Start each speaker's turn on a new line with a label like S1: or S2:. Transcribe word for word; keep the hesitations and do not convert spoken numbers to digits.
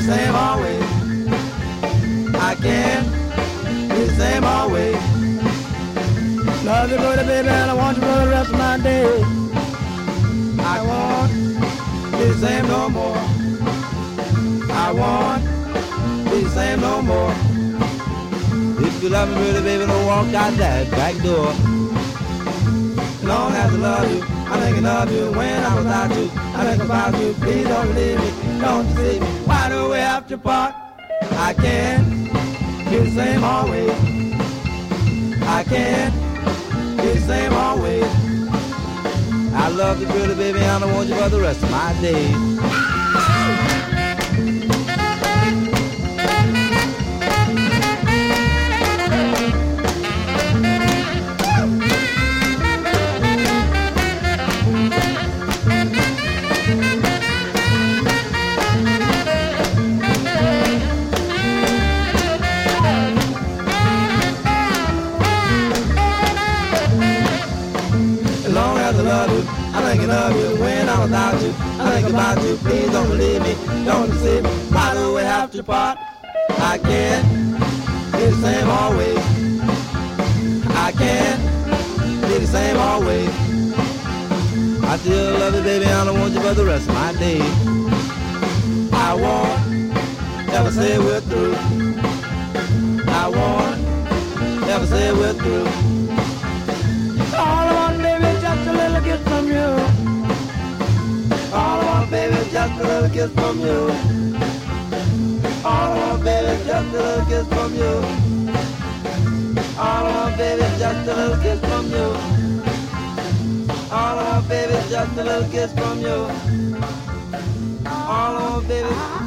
S1: same always. I can't be the same always. Love you, good baby, and I want you for the rest of my days. I won't be the same no more. I won't be the same no more. If you love me really, baby, don't walk out that back door. Long as I love you, I'm thinking of you. When I'm without you, I think about you. Please don't leave me, don't deceive me. Why do we have to part? I can't be the same always. I can't be the same always. I love you, pretty baby, and I want you for the rest of my days. Of you when I'm without you, I think about you. Please don't believe me, don't deceive me. Why do we have to part? I can't be the same always. I can't be the same always. I still love you, baby, and I want you for the rest of my days. I won't ever say we're through. I won't ever say we're through. All I want, baby, is just a little kiss from you. All I want, baby, is just a little kiss from you. All I want, baby, is just a little kiss from you. All I want, baby, is just a little kiss from you. All I want, baby, is just a little kiss from you. All I want, baby.